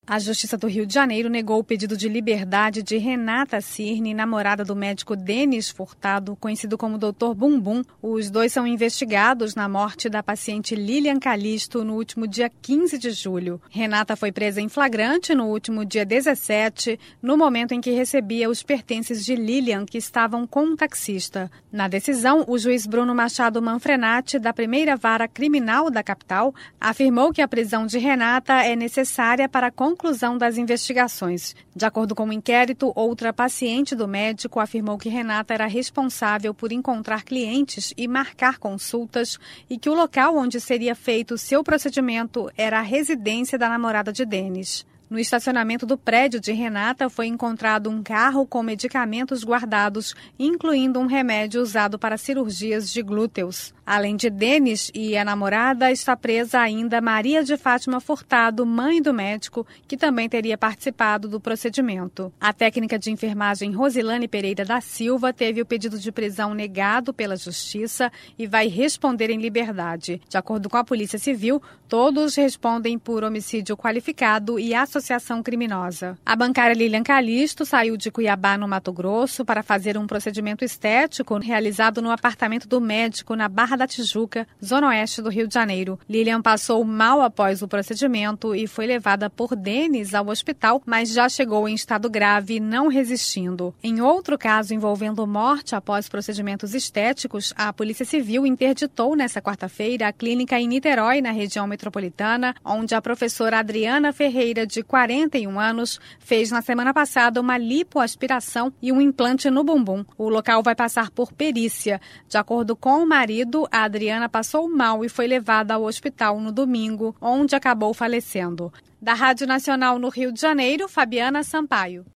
A Justiça do Rio de Janeiro negou o pedido de liberdade de Renata Cirne, namorada do médico Denis Furtado, conhecido como Dr. Bumbum. Os dois são investigados na morte da paciente Lilian Calisto no último dia 15 de julho. Renata foi presa em flagrante no último dia 17, no momento em que recebia os pertences de Lilian, que estavam com um taxista. Na decisão, o juiz Bruno Machado Manfrenati, da primeira vara criminal da capital, afirmou que a prisão de Renata é necessária para a conclusão das investigações. De acordo com o inquérito, outra paciente do médico afirmou que Renata era responsável por encontrar clientes e marcar consultas e que o local onde seria feito seu procedimento era a residência da namorada de Denis. No estacionamento do prédio de Renata foi encontrado um carro com medicamentos guardados, incluindo um remédio usado para cirurgias de glúteos. Além de Denis e a namorada, está presa ainda Maria de Fátima Furtado, mãe do médico, que também teria participado do procedimento. A técnica de enfermagem Rosilane Pereira da Silva teve o pedido de prisão negado pela Justiça e vai responder em liberdade. De acordo com a Polícia Civil, todos respondem por homicídio qualificado e associação criminosa. A bancária Lilian Calisto saiu de Cuiabá, no Mato Grosso, para fazer um procedimento estético realizado no apartamento do médico na Barra da Tijuca, zona oeste do Rio de Janeiro. Lilian passou mal após o procedimento e foi levada por Denis ao hospital, mas já chegou em estado grave, não resistindo. Em outro caso envolvendo morte após procedimentos estéticos, a Polícia Civil interditou nesta quarta-feira a clínica em Niterói, na região metropolitana, onde a professora Adriana Ferreira, de 41 anos, fez na semana passada uma lipoaspiração e um implante no bumbum. O local vai passar por perícia. De acordo com o marido, a Adriana passou mal e foi levada ao hospital no domingo, onde acabou falecendo. Da Rádio Nacional no Rio de Janeiro, Fabiana Sampaio.